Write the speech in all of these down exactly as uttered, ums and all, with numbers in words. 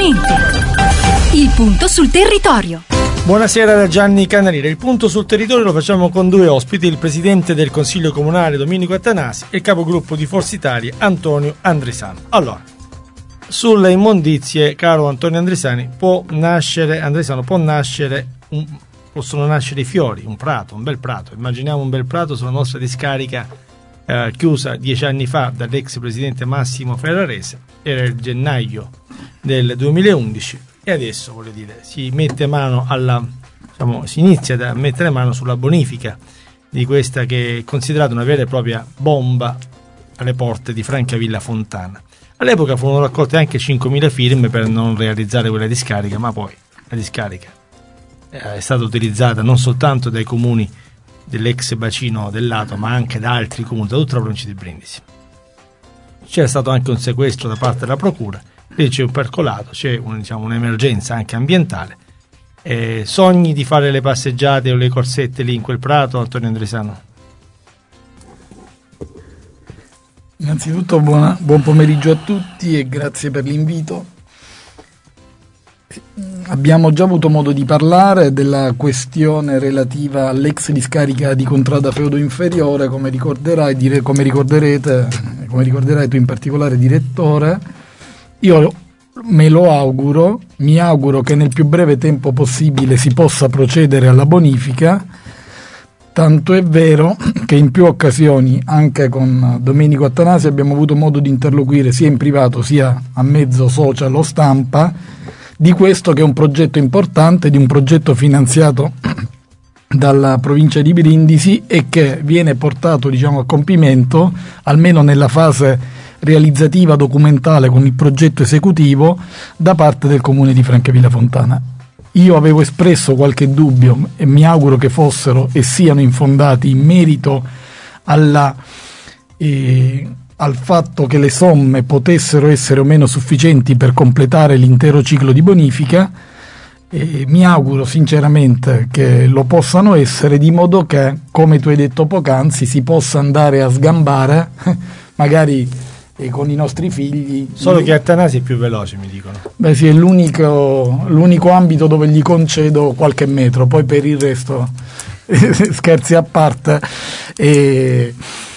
Ambiente. Il punto sul territorio. Buonasera da Gianni Canarire. Il punto sul territorio lo facciamo con due ospiti, il presidente del Consiglio Comunale Domenico Attanasi e il capogruppo di Forza Italia Antonio Andrisano. Allora, sulle immondizie, caro Antonio Andrisani, può nascere, Andrisano, può nascere un, possono nascere i fiori, un prato, un bel prato. Immaginiamo un bel prato sulla nostra discarica eh, chiusa dieci anni fa dall'ex presidente Massimo Ferrarese, era il gennaio del duemilaundici, e adesso, voglio dire, si mette mano alla, diciamo, si inizia a mettere mano sulla bonifica di questa che è considerata una vera e propria bomba alle porte di Francavilla Fontana. All'epoca furono raccolte anche cinquemila firme per non realizzare quella discarica, ma poi la discarica è stata utilizzata non soltanto dai comuni dell'ex bacino del Lato, ma anche da altri comuni, da tutta la provincia di Brindisi. C'è stato anche un sequestro da parte della procura, lì c'è un percolato, c'è un, diciamo, un'emergenza anche ambientale. Eh, sogni di fare le passeggiate o le corsette lì in quel prato, Antonio Andrisano? Innanzitutto buona, buon pomeriggio a tutti e grazie per l'invito. Abbiamo già avuto modo di parlare della questione relativa all'ex discarica di Contrada Feudo Inferiore, come ricorderai, dire, come ricorderete, come ricorderai tu in particolare, direttore. Io me lo auguro, mi auguro che nel più breve tempo possibile si possa procedere alla bonifica. Tanto è vero che in più occasioni, anche con Domenico Attanasi, abbiamo avuto modo di interloquire sia in privato sia a mezzo social o stampa di questo, che è un progetto importante, di un progetto finanziato dalla provincia di Brindisi e che viene portato, diciamo, a compimento, almeno nella fase realizzativa documentale con il progetto esecutivo, da parte del comune di Francavilla Fontana. Io avevo espresso qualche dubbio e mi auguro che fossero e siano infondati in merito alla, eh, al fatto che le somme potessero essere o meno sufficienti per completare l'intero ciclo di bonifica. E mi auguro sinceramente che lo possano essere, di modo che, come tu hai detto poc'anzi, si possa andare a sgambare magari e con i nostri figli. Solo che Attanasi è più veloce, mi dicono. Beh sì, è l'unico, l'unico ambito dove gli concedo qualche metro, poi per il resto scherzi a parte e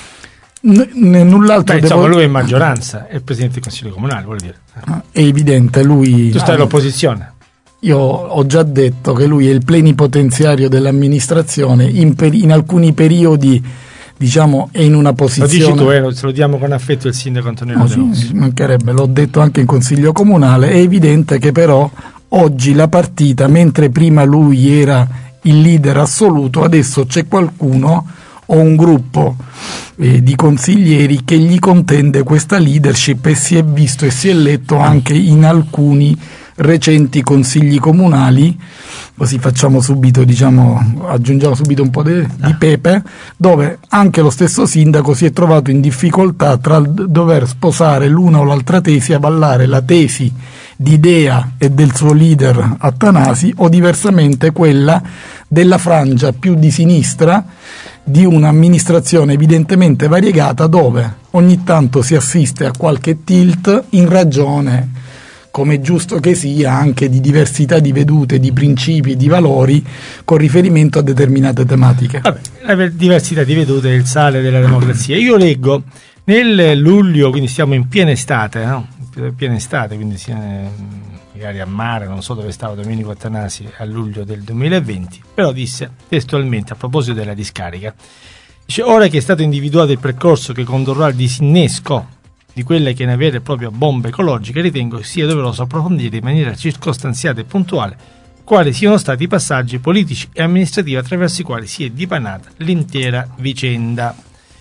n- n- null'altro. Beh, devo... insomma, lui è in maggioranza, è il presidente del Consiglio Comunale, vuol dire. È evidente, lui... Tu stai all'opposizione. Io ho già detto che lui è il plenipotenziario dell'amministrazione, in, per- in alcuni periodi, diciamo, è in una posizione... Lo dici tu, eh, se lo diamo con affetto il sindaco Antonio no, sì, sì, mancherebbe, l'ho detto anche in Consiglio Comunale. È evidente che però oggi la partita, mentre prima lui era il leader assoluto, adesso c'è qualcuno o un gruppo eh, di consiglieri che gli contende questa leadership, e si è visto e si è letto anche in alcuni recenti consigli comunali, così facciamo subito, diciamo, aggiungiamo subito un po' de, di pepe, dove anche lo stesso sindaco si è trovato in difficoltà tra dover sposare l'una o l'altra tesi, avallare la tesi di Dea e del suo leader Attanasi, o diversamente quella della frangia più di sinistra di un'amministrazione evidentemente variegata, dove ogni tanto si assiste a qualche tilt in ragione, come è giusto che sia, anche di diversità di vedute, di principi, di valori con riferimento a determinate tematiche. Vabbè, la diversità di vedute è il sale della democrazia. Io leggo nel luglio, quindi siamo in piena estate, no? Piena estate, quindi magari a mare, non so dove stava Domenico Attanasi a luglio del duemilaventi, però disse testualmente a proposito della discarica, dice: ora che è stato individuato il percorso che condurrà al disinnesco di quelle che è una vera e propria bomba ecologica, ritengo sia doveroso approfondire in maniera circostanziata e puntuale quali siano stati i passaggi politici e amministrativi attraverso i quali si è dipanata l'intera vicenda.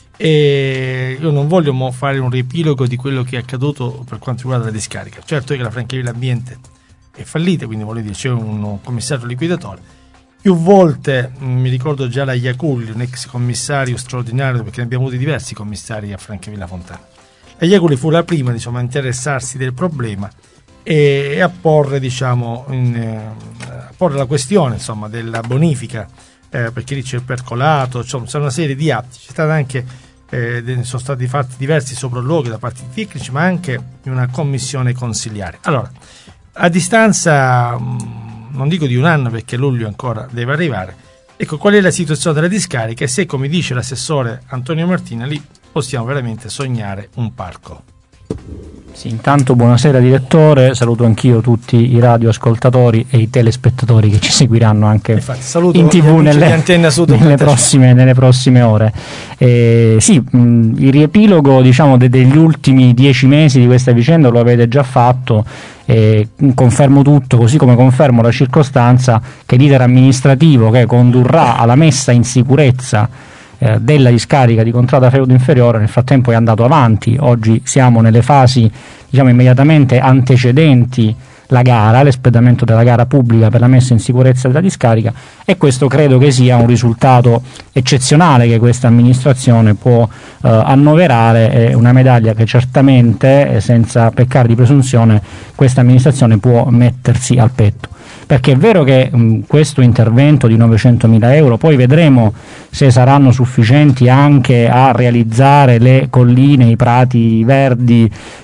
E io non voglio mo fare un riepilogo di quello che è accaduto per quanto riguarda la discarica. Certo è che la Francavilla Ambiente è fallita, quindi voglio dire, c'è un commissario liquidatore. Più volte, mi ricordo già la Iaculli, un ex commissario straordinario, perché ne abbiamo avuti diversi commissari a Francavilla Fontana. La Iaculli fu la prima, diciamo, a interessarsi del problema e, e a porre, diciamo, in, eh, a porre la questione, insomma, della bonifica, eh, perché lì c'è il percolato, insomma, c'è una serie di atti. C'è stata anche Eh, sono stati fatti diversi sopralluoghi da parte di tecnici, ma anche in una commissione consiliare. Allora, a distanza, non dico di un anno perché luglio ancora deve arrivare, ecco, qual è la situazione della discarica e se, come dice l'assessore Antonio Martina, lì possiamo veramente sognare un parco. Sì, intanto buonasera direttore, saluto anch'io tutti i radioascoltatori e i telespettatori che ci seguiranno anche Infatti, saluto in tv nelle, nelle, prossime, nelle prossime ore. Eh, sì, mh, il riepilogo diciamo de- degli ultimi dieci mesi di questa vicenda lo avete già fatto. Eh, confermo tutto, così come confermo la circostanza che l'iter amministrativo che condurrà alla messa in sicurezza eh, della discarica di Contrada Feudo Inferiore nel frattempo è andato avanti. Oggi siamo nelle fasi diciamo immediatamente antecedenti la gara, l'espletamento della gara pubblica per la messa in sicurezza della discarica, e questo credo che sia un risultato eccezionale che questa amministrazione può eh, annoverare, è una medaglia che certamente, eh, senza peccare di presunzione, questa amministrazione può mettersi al petto. Perché è vero che mh, questo intervento di novecentomila euro, poi vedremo se saranno sufficienti anche a realizzare le colline, i prati verdi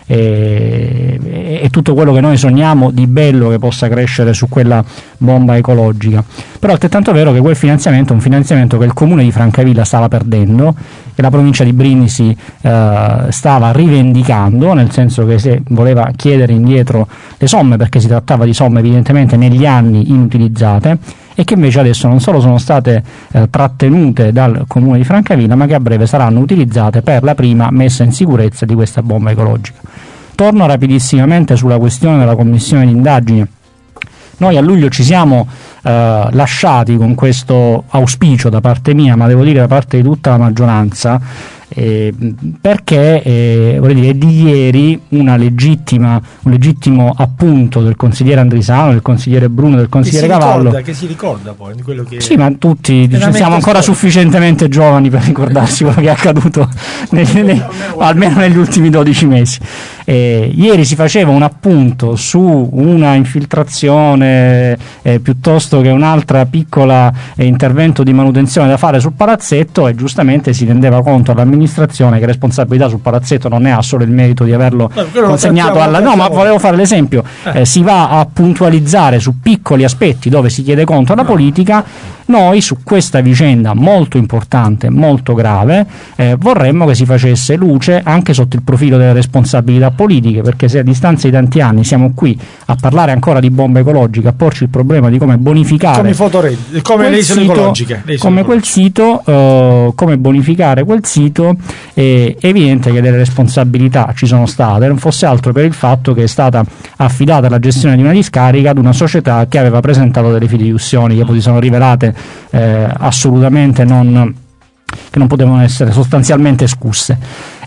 e, e, e tutto quello che noi sogniamo di bello che possa crescere su quella bomba ecologica. Però è altrettanto vero che quel finanziamento è un finanziamento che il comune di Francavilla stava perdendo, che la provincia di Brindisi eh, stava rivendicando, nel senso che se voleva chiedere indietro le somme, perché si trattava di somme evidentemente negli anni inutilizzate, e che invece adesso non solo sono state eh, trattenute dal comune di Francavilla, ma che a breve saranno utilizzate per la prima messa in sicurezza di questa bomba ecologica. Torno rapidissimamente sulla questione della commissione d'indagine. Noi a luglio ci siamo eh, lasciati con questo auspicio da parte mia, ma devo dire da parte di tutta la maggioranza, eh, perché eh, vorrei dire, è di ieri una legittima, un legittimo appunto del consigliere Andrisano, del consigliere Bruno, del consigliere che si Cavallo. Ricorda, che si ricorda poi di quello che... Sì, ma tutti diciamo, siamo ancora storico. Sufficientemente giovani per ricordarsi quello che è accaduto nei, nei, almeno negli ultimi dodici mesi. Eh, ieri si faceva un appunto su una infiltrazione eh, piuttosto che un'altra piccola eh, intervento di manutenzione da fare sul palazzetto, e giustamente si rendeva conto all'amministrazione che responsabilità sul palazzetto non ne ha solo il merito di averlo no, consegnato alla... No, ma volevo fare l'esempio. Eh, si va a puntualizzare su piccoli aspetti dove si chiede conto alla politica. Noi su questa vicenda molto importante, molto grave, eh, vorremmo che si facesse luce anche sotto il profilo delle responsabilità politiche, perché se a distanza di tanti anni siamo qui a parlare ancora di bomba ecologica, a porci il problema di come bonificare come, fotore, come le isole ecologiche, le isole come quel sito, eh, come bonificare quel sito, è evidente che delle responsabilità ci sono state, non fosse altro per il fatto che è stata affidata la gestione di una discarica ad una società che aveva presentato delle fideiussioni che poi si sono rivelate Eh, assolutamente non, che non potevano essere sostanzialmente escusse.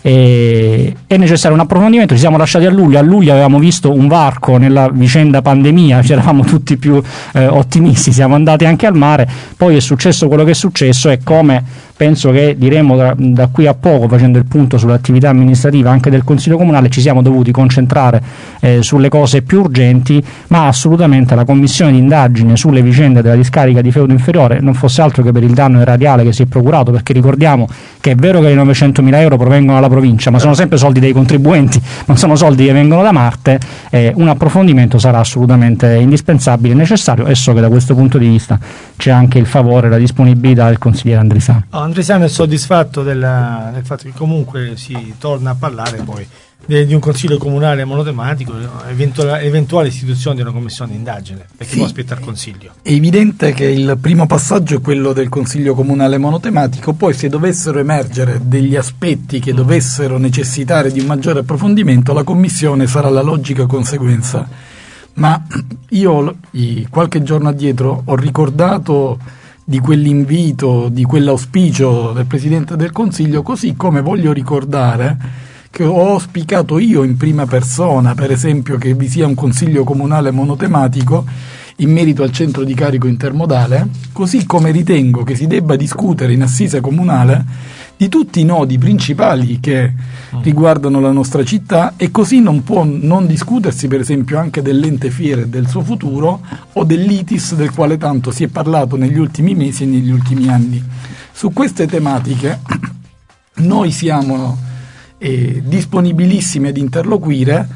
E, è necessario un approfondimento. Ci siamo lasciati a luglio, a luglio avevamo visto un varco nella vicenda pandemia, ci eravamo tutti più eh, ottimisti, siamo andati anche al mare, poi è successo quello che è successo, e come penso che diremo da, da qui a poco, facendo il punto sull'attività amministrativa anche del Consiglio Comunale, ci siamo dovuti concentrare eh, sulle cose più urgenti, ma assolutamente la commissione d'indagine sulle vicende della discarica di Feudo Inferiore non fosse altro che per il danno erariale che si è procurato, perché ricordiamo che è vero che i novecentomila euro provengono dalla provincia, ma sono sempre soldi dei contribuenti, non sono soldi che vengono da Marte. Eh, un approfondimento sarà assolutamente indispensabile e necessario, e so che da questo punto di vista c'è anche il favore e la disponibilità del consigliere Andrisano. Oh, Andrisano è soddisfatto della, del fatto che comunque si torna a parlare poi di, di un consiglio comunale monotematico, eventuale, eventuale istituzione di una commissione d'indagine, perché sì, può aspettare il consiglio. È evidente che il primo passaggio è quello del consiglio comunale monotematico, poi se dovessero emergere degli aspetti che dovessero necessitare di un maggiore approfondimento, la commissione sarà la logica conseguenza. Ma io qualche giorno addietro ho ricordato di quell'invito, di quell'auspicio del Presidente del Consiglio, così come voglio ricordare che ho auspicato io in prima persona, per esempio, che vi sia un Consiglio comunale monotematico in merito al centro di carico intermodale, così come ritengo che si debba discutere in assise comunale di tutti i nodi principali che riguardano la nostra città, e così non può non discutersi per esempio anche dell'ente fiere e del suo futuro, o dell'I T I S del quale tanto si è parlato negli ultimi mesi e negli ultimi anni. Su queste tematiche noi siamo eh, disponibilissimi ad interloquire,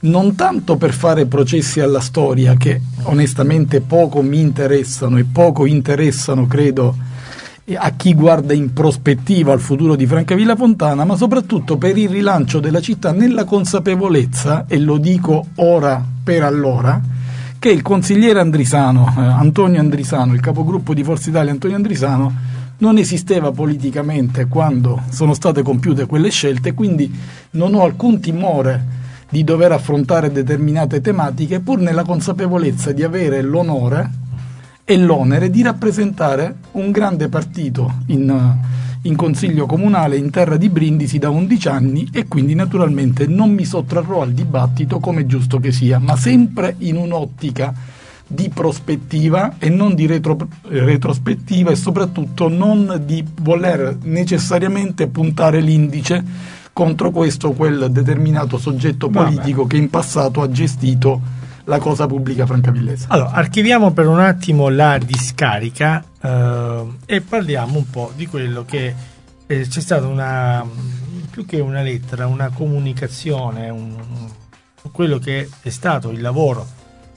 non tanto per fare processi alla storia, che onestamente poco mi interessano e poco interessano, credo, a chi guarda in prospettiva al futuro di Francavilla Fontana, ma soprattutto per il rilancio della città nella consapevolezza, e lo dico ora per allora, che il consigliere Andrisano, eh, Antonio Andrisano, il capogruppo di Forza Italia Antonio Andrisano, non esisteva politicamente quando sono state compiute quelle scelte, quindi non ho alcun timore di dover affrontare determinate tematiche, pur nella consapevolezza di avere l'onore e l'onere di rappresentare un grande partito in, in Consiglio Comunale in terra di Brindisi da undici anni, e quindi naturalmente non mi sottrarrò al dibattito, come è giusto che sia, ma sempre in un'ottica di prospettiva e non di retro, retrospettiva, e soprattutto non di voler necessariamente puntare l'indice contro questo o quel determinato soggetto politico Vabbè. che in passato ha gestito la cosa pubblica francavillese. Allora, archiviamo per un attimo la discarica eh, e parliamo un po' di quello che eh, c'è stata una, più che una lettera, una comunicazione, un, quello che è stato il lavoro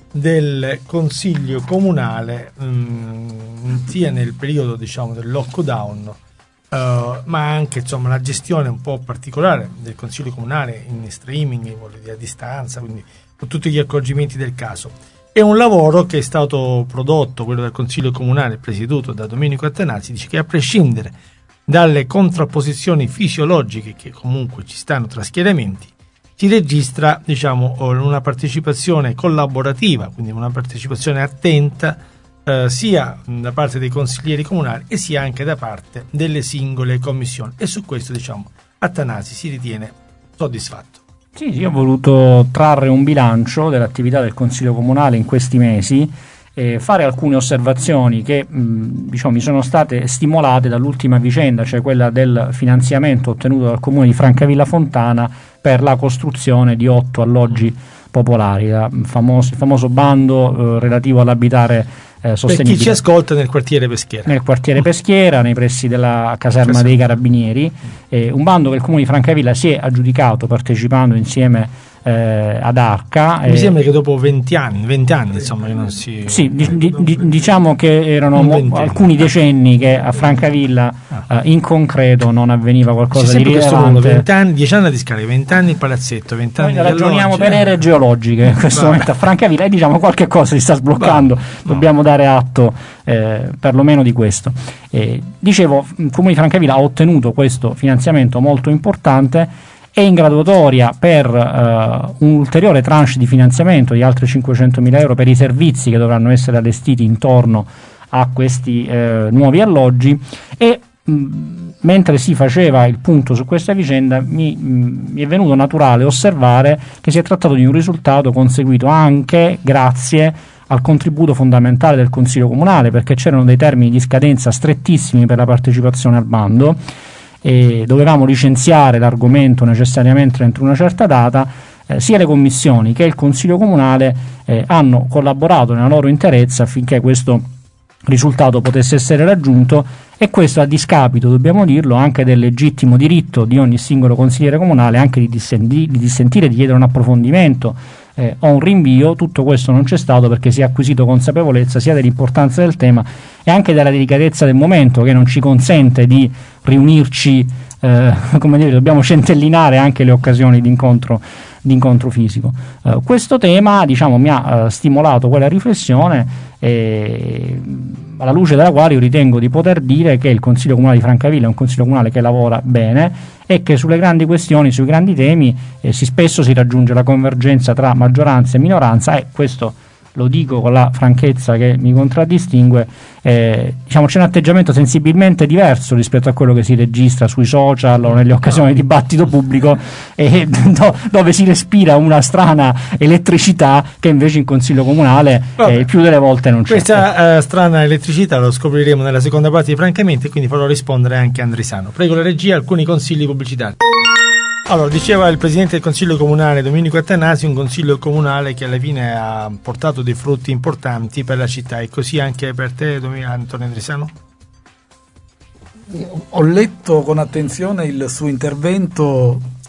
del Consiglio Comunale mh, sia nel periodo, diciamo, del lockdown, Uh, ma anche, insomma, la gestione un po' particolare del Consiglio Comunale in streaming, a distanza, quindi con tutti gli accorgimenti del caso. È un lavoro che è stato prodotto, quello del Consiglio Comunale presieduto da Domenico Attanasi, dice che a prescindere dalle contrapposizioni fisiologiche che comunque ci stanno tra schieramenti, si registra, diciamo, una partecipazione collaborativa, quindi una partecipazione attenta Eh, sia da parte dei consiglieri comunali e sia anche da parte delle singole commissioni, e su questo, diciamo, Attanasi si ritiene soddisfatto. Sì, io ho voluto trarre un bilancio dell'attività del Consiglio Comunale in questi mesi e fare alcune osservazioni che mh, diciamo, mi sono state stimolate dall'ultima vicenda, cioè quella del finanziamento ottenuto dal Comune di Francavilla Fontana per la costruzione di otto alloggi popolari, il famoso, il famoso bando eh, relativo all'abitare Eh, per chi ci ascolta nel quartiere Peschiera nel quartiere Peschiera, nei pressi della caserma Caserma. dei Carabinieri, eh, un bando che il Comune di Francavilla si è aggiudicato partecipando insieme eh, ad Arca. Mi eh, sembra che dopo venti anni, venti anni insomma, che non si... Sì, di, di, di, diciamo che erano mo- alcuni decenni che a Francavilla ah. eh, in concreto non avveniva qualcosa di rilevante. venti anni, dieci anni di scarica, venti anni il palazzetto, venti anni Noi ragioniamo per ere geologiche in questo Va. momento a Francavilla, e diciamo qualche cosa si sta sbloccando, Va. dobbiamo dare atto eh, perlomeno di questo. Eh, dicevo, il Comune di Francavilla ha ottenuto questo finanziamento molto importante, e in graduatoria per uh, un ulteriore tranche di finanziamento di altri cinquecentomila euro per i servizi che dovranno essere allestiti intorno a questi uh, nuovi alloggi. E mh, mentre si faceva il punto su questa vicenda mi, mh, mi è venuto naturale osservare che si è trattato di un risultato conseguito anche grazie al contributo fondamentale del Consiglio Comunale, perché c'erano dei termini di scadenza strettissimi per la partecipazione al bando e dovevamo licenziare l'argomento necessariamente entro una certa data. Eh, sia le commissioni che il Consiglio Comunale eh, hanno collaborato nella loro interezza affinché questo risultato potesse essere raggiunto, e questo a discapito, dobbiamo dirlo, anche del legittimo diritto di ogni singolo consigliere comunale anche di, dissenti- di dissentire, di chiedere un approfondimento eh, o un rinvio. Tutto questo non c'è stato perché si è acquisito consapevolezza sia dell'importanza del tema e anche della delicatezza del momento, che non ci consente di riunirci, eh, come dire, dobbiamo centellinare anche le occasioni di incontro, di incontro fisico. Uh, questo tema, diciamo, mi ha uh, stimolato quella riflessione, e, alla luce della quale io ritengo di poter dire che il Consiglio Comunale di Francavilla è un Consiglio Comunale che lavora bene e che sulle grandi questioni, sui grandi temi eh, si spesso si raggiunge la convergenza tra maggioranza e minoranza, e questo lo dico con la franchezza che mi contraddistingue. Eh, diciamo, c'è un atteggiamento sensibilmente diverso rispetto a quello che si registra sui social o nelle occasioni di dibattito pubblico, e do, dove si respira una strana elettricità che invece in Consiglio Comunale eh, più delle volte non c'è. Questa uh, strana elettricità lo scopriremo nella seconda parte di Francamente, quindi farò rispondere anche Andrisano. Prego la regia, alcuni consigli pubblicitari. Allora, diceva il Presidente del Consiglio Comunale Domenico Attanasi, un Consiglio Comunale che alla fine ha portato dei frutti importanti per la città, e così anche per te, Antonio Andrisano? Ho letto con attenzione il suo intervento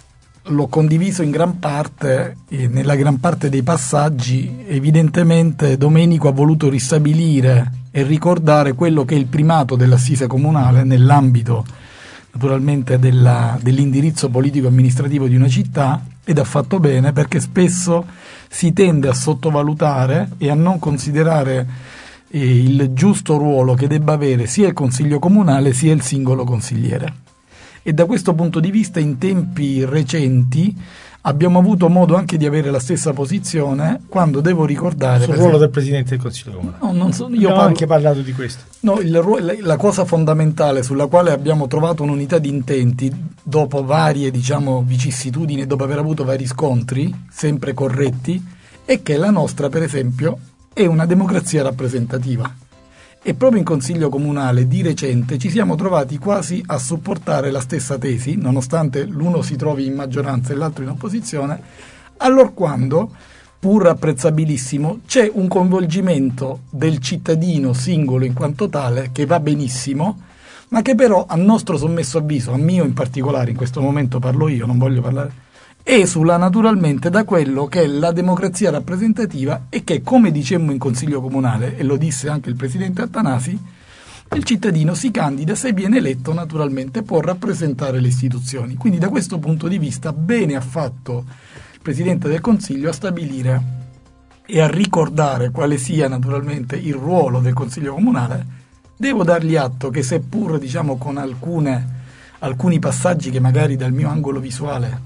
l'ho condiviso in gran parte, e nella gran parte dei passaggi. Evidentemente Domenico ha voluto ristabilire e ricordare quello che è il primato dell'assise comunale nell'ambito naturalmente della, dell'indirizzo politico-amministrativo di una città, ed ha fatto bene, perché spesso si tende a sottovalutare e a non considerare eh, il giusto ruolo che debba avere sia il Consiglio Comunale sia il singolo consigliere. E da questo punto di vista in tempi recenti abbiamo avuto modo anche di avere la stessa posizione, quando devo ricordare sul ruolo del Presidente del Consiglio Comunale. No, non so, io abbiamo parlo, anche parlato di questo. No, il, la cosa fondamentale sulla quale abbiamo trovato un'unità di intenti dopo varie, diciamo, vicissitudini e dopo aver avuto vari scontri sempre corretti, è che la nostra, per esempio, è una democrazia rappresentativa. E proprio in Consiglio Comunale di recente ci siamo trovati quasi a supportare la stessa tesi, nonostante l'uno si trovi in maggioranza e l'altro in opposizione, allorquando, pur apprezzabilissimo, c'è un coinvolgimento del cittadino singolo in quanto tale che va benissimo, ma che però, a nostro sommesso avviso, a mio in particolare, in questo momento parlo io, non voglio parlare, esula naturalmente da quello che è la democrazia rappresentativa, e che, come dicemmo in Consiglio Comunale, e lo disse anche il Presidente Attanasi, il cittadino si candida, se viene eletto naturalmente può rappresentare le istituzioni. Quindi da questo punto di vista bene ha fatto il Presidente del Consiglio a stabilire e a ricordare quale sia naturalmente il ruolo del Consiglio Comunale. Devo dargli atto che, seppur diciamo con alcune, alcuni passaggi che magari dal mio angolo visuale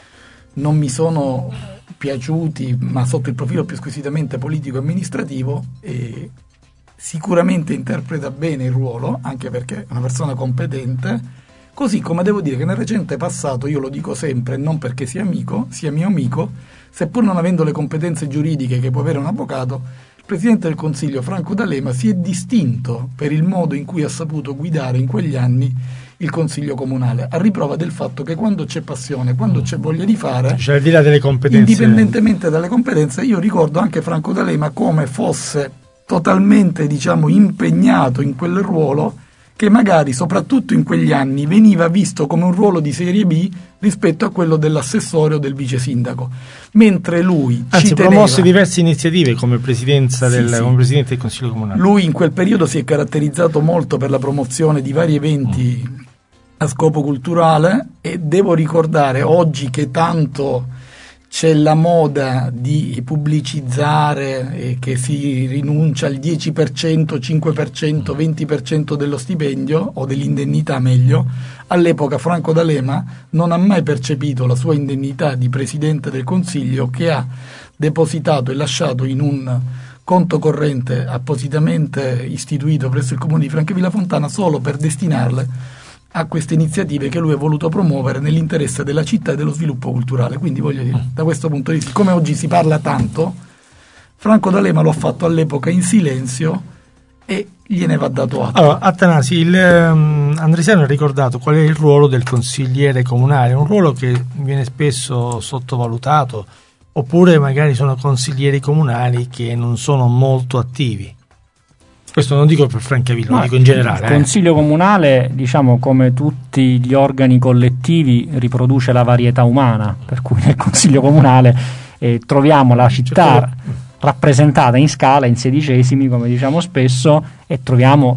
non mi sono piaciuti, ma sotto il profilo più squisitamente politico-amministrativo, e sicuramente interpreta bene il ruolo, anche perché è una persona competente, così come devo dire che nel recente passato, io lo dico sempre, non perché sia amico, sia mio amico, seppur non avendo le competenze giuridiche che può avere un avvocato, il Presidente del Consiglio Franco D'Alema si è distinto per il modo in cui ha saputo guidare in quegli anni il Consiglio Comunale, a riprova del fatto che quando c'è passione, quando c'è voglia di fare, cioè, al di là delle competenze, indipendentemente dalle competenze, io ricordo anche Franco D'Alema come fosse totalmente, diciamo, impegnato in quel ruolo, che magari soprattutto in quegli anni veniva visto come un ruolo di serie B rispetto a quello dell'assessore o del vice sindaco, mentre lui anzi ci promosse teneva. diverse iniziative come presidenza Sì, del sì. come Presidente del Consiglio Comunale. Lui in quel periodo si è caratterizzato molto per la promozione di vari eventi a scopo culturale, e devo ricordare oggi che tanto c'è la moda di pubblicizzare e che si rinuncia al dieci per cento, cinque per cento, venti per cento dello stipendio o dell'indennità meglio. All'epoca Franco D'Alema non ha mai percepito la sua indennità di Presidente del Consiglio, che ha depositato e lasciato in un conto corrente appositamente istituito presso il Comune di Francavilla Fontana solo per destinarle a queste iniziative che lui ha voluto promuovere nell'interesse della città e dello sviluppo culturale. Quindi voglio dire, da questo punto di vista, come oggi si parla tanto, Franco D'Alema lo ha fatto all'epoca in silenzio e gliene va dato atto. Allora, Attanasi, il um, Andresano ha ricordato qual è il ruolo del consigliere comunale, un ruolo che viene spesso sottovalutato, oppure magari sono consiglieri comunali che non sono molto attivi. Questo non dico per Francavilla, lo dico in generale. Il Consiglio eh. Comunale, diciamo, come tutti gli organi collettivi, riproduce la varietà umana, per cui nel Consiglio Comunale eh, troviamo la città certo. rappresentata in scala, in sedicesimi, come diciamo spesso, e troviamo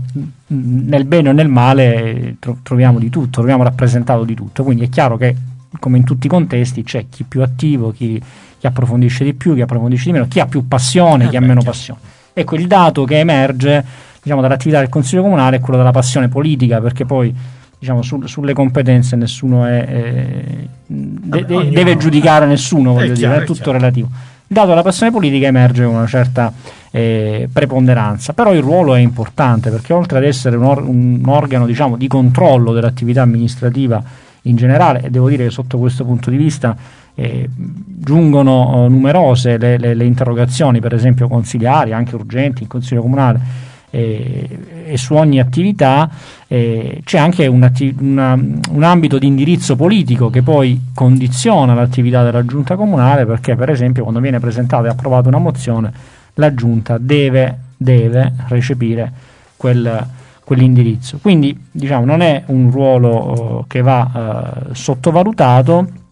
nel bene o nel male tro- troviamo di tutto, troviamo rappresentato di tutto. Quindi è chiaro che, come in tutti i contesti, c'è chi è più attivo, chi, chi approfondisce di più, chi approfondisce di meno, chi ha più passione, eh chi beh, ha meno certo. passione. Ecco, il dato che emerge, diciamo, dall'attività del Consiglio Comunale è quello della passione politica, perché poi, diciamo, su, sulle competenze nessuno è, è de, de, deve giudicare nessuno, voglio è dire, chiaro, è tutto è relativo. Il dato della passione politica emerge con una certa eh, preponderanza, però il ruolo è importante, perché oltre ad essere un, or- un organo, diciamo, di controllo dell'attività amministrativa in generale, e devo dire che sotto questo punto di vista Eh, giungono eh, numerose le, le, le interrogazioni, per esempio consiliari, anche urgenti, in Consiglio Comunale, eh, e su ogni attività eh, c'è anche una, una, un ambito di indirizzo politico che poi condiziona l'attività della Giunta Comunale, perché per esempio quando viene presentata e approvata una mozione, la Giunta deve, deve recepire quel, quell'indirizzo. Quindi, diciamo, non è un ruolo eh, che va eh, sottovalutato.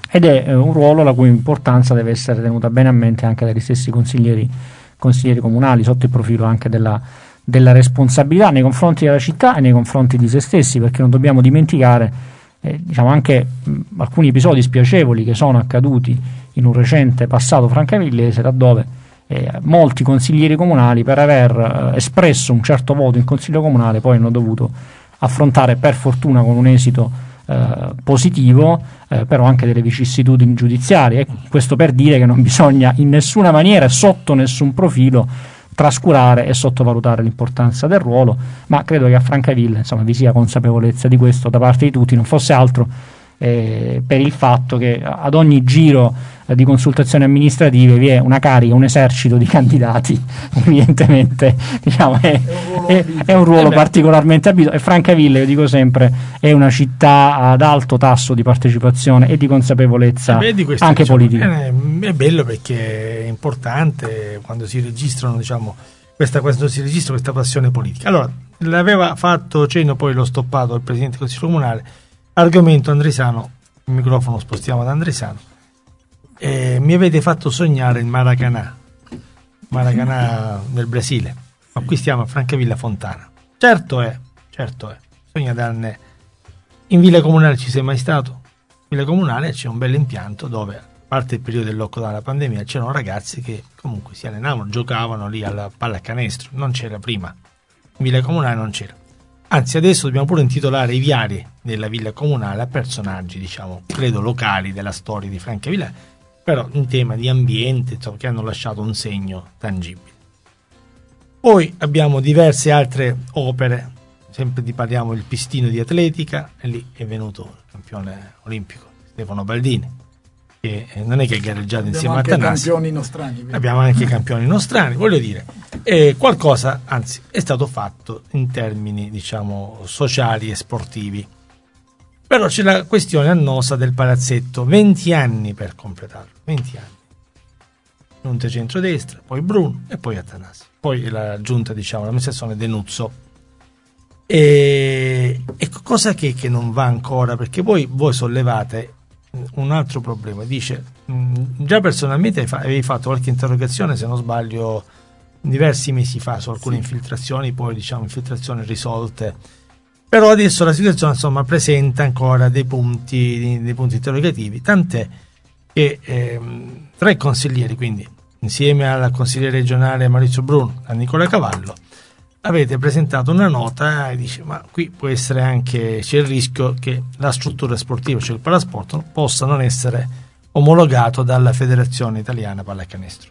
ed è eh, un ruolo la cui importanza deve essere tenuta bene a mente anche dagli stessi consiglieri, consiglieri comunali, sotto il profilo anche della, della responsabilità nei confronti della città e nei confronti di se stessi, perché non dobbiamo dimenticare eh, diciamo anche mh, alcuni episodi spiacevoli che sono accaduti in un recente passato francavillese, laddove eh, molti consiglieri comunali, per aver eh, espresso un certo voto in consiglio comunale, poi hanno dovuto affrontare, per fortuna con un esito Eh, positivo, eh, però anche delle vicissitudini giudiziarie. Ecco, questo per dire che non bisogna in nessuna maniera, sotto nessun profilo, trascurare e sottovalutare l'importanza del ruolo, ma credo che a Francavilla insomma vi sia consapevolezza di questo da parte di tutti, non fosse altro eh, per il fatto che ad ogni giro eh, di consultazioni amministrative vi è una carica, un esercito di candidati, evidentemente diciamo, è, è, è un ruolo particolarmente abituato, e Francavilla, io dico sempre, è una città ad alto tasso di partecipazione e di consapevolezza eh beh, di questo, anche diciamo, politica. È, è bello perché è importante quando si registrano, diciamo, questa, quando si registra questa passione politica. Allora, l'aveva fatto cenno, poi l'ho stoppato il Presidente del Consiglio Comunale, argomento Andresano, il microfono spostiamo ad Andresano. Eh, mi avete fatto sognare il Maracanã, Maracanã del Brasile, ma qui stiamo a Francavilla Fontana. Certo è, certo è, bisogna darne. In Villa Comunale ci sei mai stato? In Villa Comunale c'è un bel impianto dove, a parte il periodo del lockdown della pandemia, c'erano ragazzi che comunque si allenavano, giocavano lì alla pallacanestro, non c'era prima, in Villa Comunale non c'era. Anzi, adesso dobbiamo pure intitolare i viali della Villa Comunale a personaggi, diciamo, credo locali della storia di Francavilla, però in tema di ambiente, insomma, che hanno lasciato un segno tangibile. Poi abbiamo diverse altre opere, sempre ti parliamo del pistino di atletica, e lì è venuto il campione olimpico Stefano Baldini, che non è che ha gareggiato insieme a Tanasi. Campioni nostrani, abbiamo anche campioni nostrani, voglio dire, eh, qualcosa anzi è stato fatto in termini, diciamo, sociali e sportivi. Però c'è la questione annosa del palazzetto, venti anni per completarlo, venti anni. Giunta centrodestra, poi Bruno e poi Attanasio, poi la giunta, diciamo, l'amministrazione Denuzzo. E, e cosa che, che non va ancora, perché poi voi sollevate un altro problema. Dice, mh, già personalmente avevi fatto qualche interrogazione, se non sbaglio diversi mesi fa, su alcune sì. infiltrazioni, poi diciamo infiltrazioni risolte, però adesso la situazione insomma presenta ancora dei punti dei punti interrogativi, tant'è che ehm, tre consiglieri, quindi insieme al consigliere regionale Maurizio Bruno, a Nicola Cavallo, avete presentato una nota e dice, ma qui può essere anche, c'è il rischio che la struttura sportiva, cioè il palasport, possa non essere omologato dalla Federazione Italiana Pallacanestro.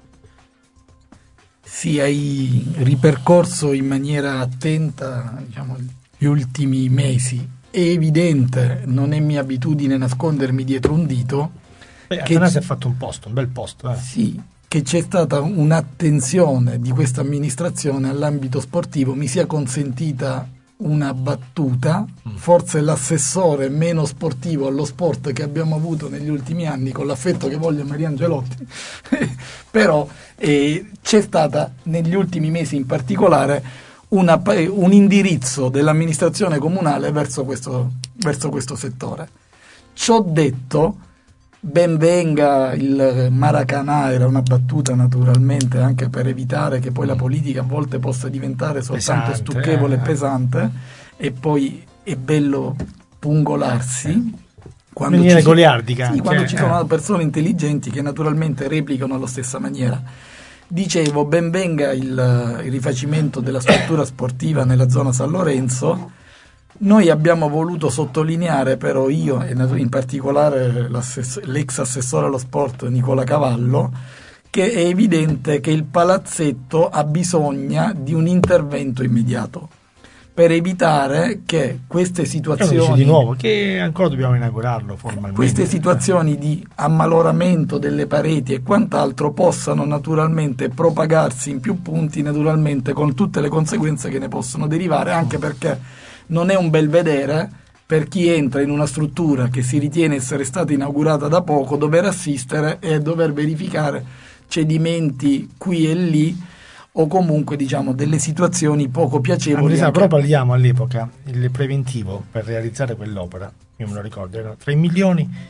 Sì, hai ripercorso in maniera attenta, diciamo, gli ultimi mesi. È evidente, non è mia abitudine nascondermi dietro un dito. Beh, che Atanasio ha fatto un posto, un bel posto. Eh. Sì, che c'è stata un'attenzione di questa amministrazione all'ambito sportivo. Mi sia consentita una battuta, mm. forse l'assessore meno sportivo allo sport che abbiamo avuto negli ultimi anni, con l'affetto che voglio a Mariangelotti, però eh, c'è stata negli ultimi mesi in particolare una, un indirizzo dell'amministrazione comunale verso questo, verso questo settore. Ciò detto, ben venga il Maracanã, era una battuta naturalmente anche per evitare che poi la politica a volte possa diventare soltanto pesante, stucchevole e eh. pesante, e poi è bello pungolarsi quando, ci, goliardica, sì, quando cioè, ci sono eh. persone intelligenti che naturalmente replicano alla stessa maniera. Dicevo, ben venga il, il rifacimento della struttura sportiva nella zona San Lorenzo. Noi abbiamo voluto sottolineare, però io e in particolare l'ex assessore allo sport Nicola Cavallo, che è evidente che il palazzetto ha bisogno di un intervento immediato per evitare che queste situazioni, di nuovo che ancora dobbiamo inaugurarlo formalmente, queste situazioni di ammaloramento delle pareti e quant'altro possano naturalmente propagarsi in più punti, naturalmente con tutte le conseguenze che ne possono derivare, anche perché non è un bel vedere per chi entra in una struttura che si ritiene essere stata inaugurata da poco, dover assistere e dover verificare cedimenti qui e lì, o comunque diciamo delle situazioni poco piacevoli. Andrea, anche... però parliamo all'epoca, il preventivo per realizzare quell'opera, io me lo ricordo, erano tre milioni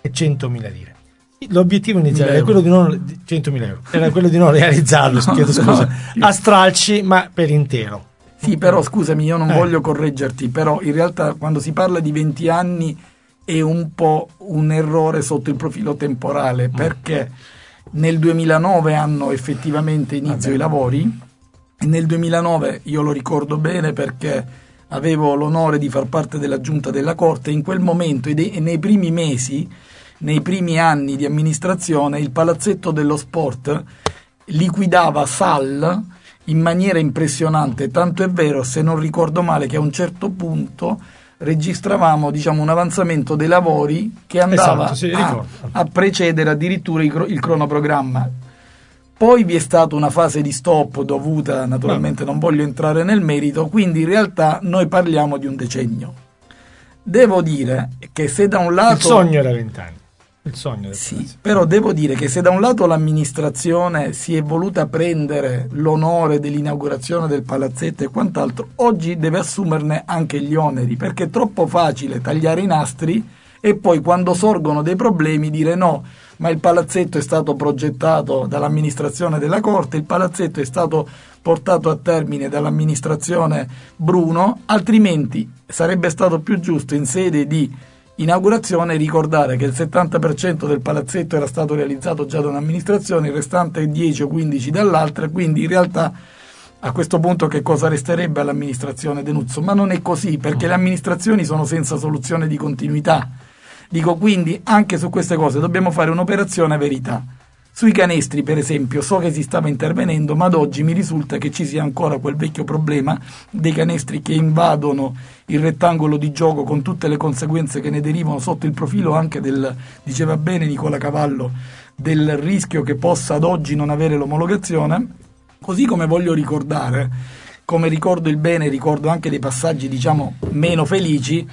e centomila lire. L'obiettivo iniziale era quello di non centomila euro, era quello di non realizzarlo, no, chiedo scusa, no. a stralci, ma per intero. Sì, però scusami, io non eh. voglio correggerti, però in realtà quando si parla di venti anni è un po' un errore sotto il profilo temporale, perché nel duemilanove hanno effettivamente inizio Vabbè. i lavori, e nel duemilanove io lo ricordo bene perché avevo l'onore di far parte della giunta della Corte, in quel momento e nei primi mesi, nei primi anni di amministrazione, il Palazzetto dello Sport liquidava S A L in maniera impressionante, tanto è vero, se non ricordo male, che a un certo punto registravamo, diciamo, un avanzamento dei lavori che andava esatto, sì, a, a precedere addirittura il, il cronoprogramma. Poi vi è stata una fase di stop dovuta, naturalmente non voglio entrare nel merito, quindi in realtà noi parliamo di un decennio. Devo dire che se da un lato... Il sogno era vent'anni. Il sogno sì, però devo dire che se da un lato l'amministrazione si è voluta prendere l'onore dell'inaugurazione del palazzetto e quant'altro, oggi deve assumerne anche gli oneri, perché è troppo facile tagliare i nastri e poi quando sorgono dei problemi dire no, ma il palazzetto è stato progettato dall'amministrazione della Corte, il palazzetto è stato portato a termine dall'amministrazione Bruno, altrimenti sarebbe stato più giusto in sede di inaugurazione ricordare che il settanta per cento del palazzetto era stato realizzato già da un'amministrazione, il restante dieci o quindici dall'altra, quindi in realtà a questo punto che cosa resterebbe all'amministrazione Denuzzo? Ma non è così, perché le amministrazioni sono senza soluzione di continuità. Dico, quindi anche su queste cose dobbiamo fare un'operazione verità. Sui canestri, per esempio, so che si stava intervenendo, ma ad oggi mi risulta che ci sia ancora quel vecchio problema dei canestri che invadono il rettangolo di gioco con tutte le conseguenze che ne derivano sotto il profilo anche del, diceva bene Nicola Cavallo, del rischio che possa ad oggi non avere l'omologazione. Così come voglio ricordare, come ricordo il bene, ricordo anche dei passaggi diciamo meno felici,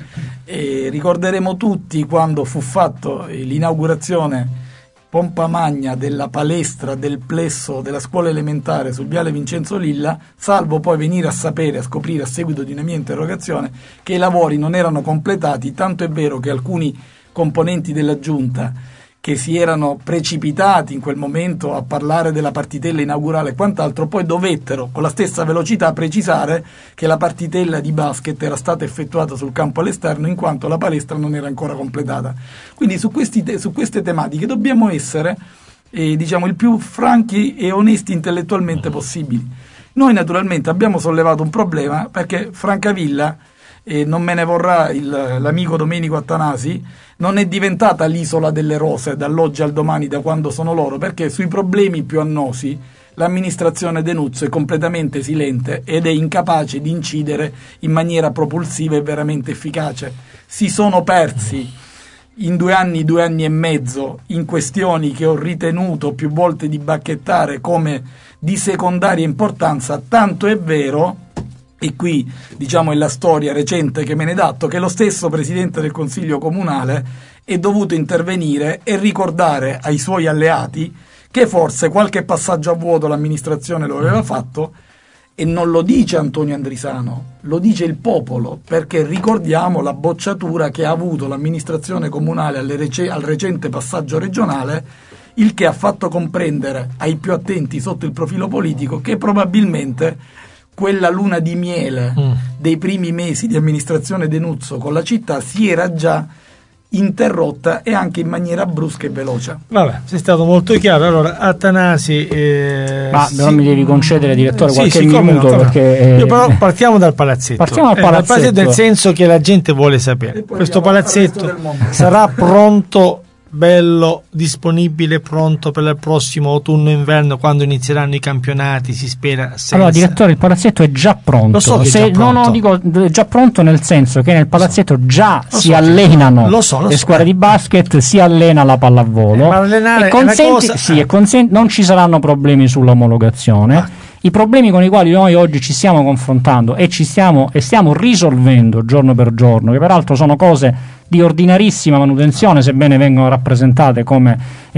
e ricorderemo tutti quando fu fatto l'inaugurazione pompa magna della palestra del plesso della scuola elementare sul viale Vincenzo Lilla, salvo poi venire a sapere, a scoprire a seguito di una mia interrogazione che i lavori non erano completati, tanto è vero che alcuni componenti della giunta che si erano precipitati in quel momento a parlare della partitella inaugurale e quant'altro, poi dovettero con la stessa velocità precisare che la partitella di basket era stata effettuata sul campo all'esterno in quanto la palestra non era ancora completata. Quindi su, questi te- su queste tematiche dobbiamo essere eh, diciamo il più franchi e onesti intellettualmente possibili. Noi naturalmente abbiamo sollevato un problema perché Francavilla, e non me ne vorrà il, l'amico Domenico Attanasi, non è diventata l'isola delle rose dall'oggi al domani da quando sono loro, perché sui problemi più annosi l'amministrazione Denuzzo è completamente silente ed è incapace di incidere in maniera propulsiva e veramente efficace. Si sono persi in due anni, due anni e mezzo in questioni che ho ritenuto più volte di bacchettare come di secondaria importanza, tanto è vero, e qui diciamo è la storia recente che me ne dato, che lo stesso Presidente del Consiglio Comunale è dovuto intervenire e ricordare ai suoi alleati che forse qualche passaggio a vuoto l'amministrazione lo aveva fatto, e non lo dice Antonio Andrisano, lo dice il popolo, perché ricordiamo la bocciatura che ha avuto l'amministrazione comunale alle rec- al recente passaggio regionale, il che ha fatto comprendere ai più attenti sotto il profilo politico che probabilmente quella luna di miele mm. dei primi mesi di amministrazione Denuzzo con la città si era già interrotta, e anche in maniera brusca e veloce. Vabbè, sei stato molto chiaro. Allora, Attanasi, eh, ma sì, però mi devi concedere, direttore, sì, qualche sì, minuto, no, perché eh, io però partiamo dal palazzetto. Partiamo dal palazzetto. Eh, dal palazzetto nel senso che la gente vuole sapere. Questo palazzetto sarà pronto, bello, disponibile, pronto per il prossimo autunno-inverno, quando inizieranno i campionati, si spera. Senza... Allora, direttore, il palazzetto è già pronto. Lo so che Se, è già pronto. No, no, dico è già pronto nel senso che nel palazzetto lo so. già lo si so, allenano lo so, lo le so. squadre di basket, si allena la pallavolo. Eh, ma allenare e consenti, è una cosa... sì, e consenti, non ci saranno problemi sull'omologazione. Ah. I problemi con i quali noi oggi ci stiamo confrontando e ci stiamo e stiamo risolvendo giorno per giorno, che peraltro sono cose di ordinarissima manutenzione, sebbene vengono rappresentate come eh,